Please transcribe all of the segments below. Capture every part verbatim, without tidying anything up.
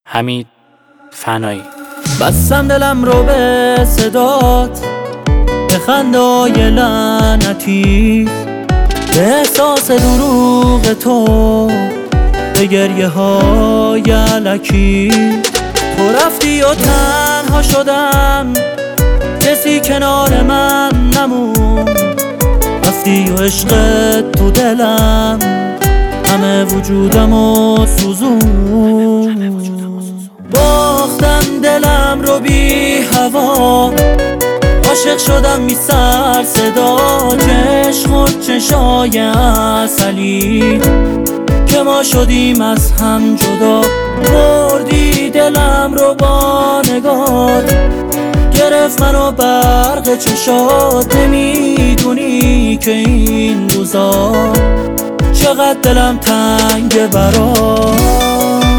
حمید فنایی. بستم دلم رو به صدات، به خنده‌های لعنتی، به احساس دروغ تو، به گریه های الکی. تو رفتی و تنها شدم، کسی کنار من نمون. رفتی و عشقت تو دلم همه وجودمو سوزون. باختم دلم رو بی هوا، عاشق شدم بی سر صدا. چشم و چشای عسلی که ما شدیم از هم جدا. بردی دلم رو با نگات، گرفت منو برق چشات. نمیدونی که این روزا چقدر دلم تنگه برات.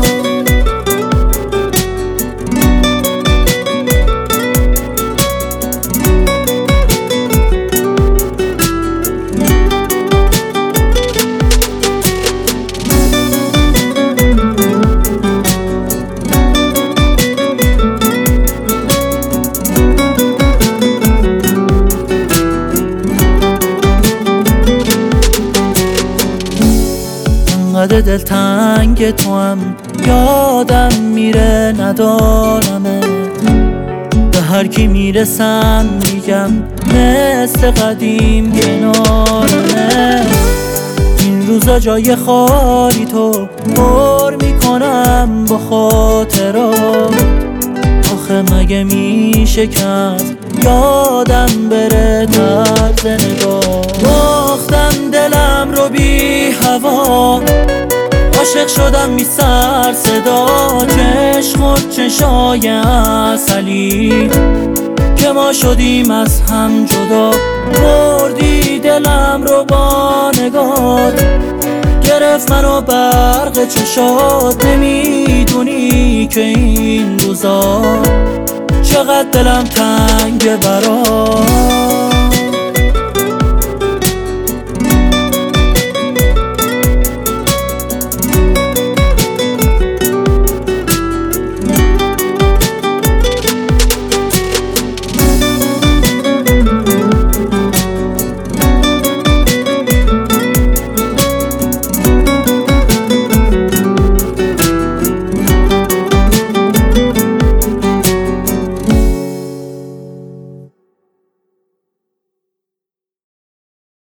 انقدر دلتنگ تو هم یادم میره ندارمه. به هر کی میرسم میگم مثل قدیم کنارمه. این روزا جای خالی تو پر میکنم با خاطرات. آخه مگه میشه که از یادم بره طرز نگاه. باختم دلم رو بی هوا، عاشق شدم بی سر صدا. چشم و چشای عسلی که ما شدیم از هم جدا. بردی دلم رو با نگات، گرفت منو برق چشات. نمیدونی که این روزا چقدر دلم تنگه برات.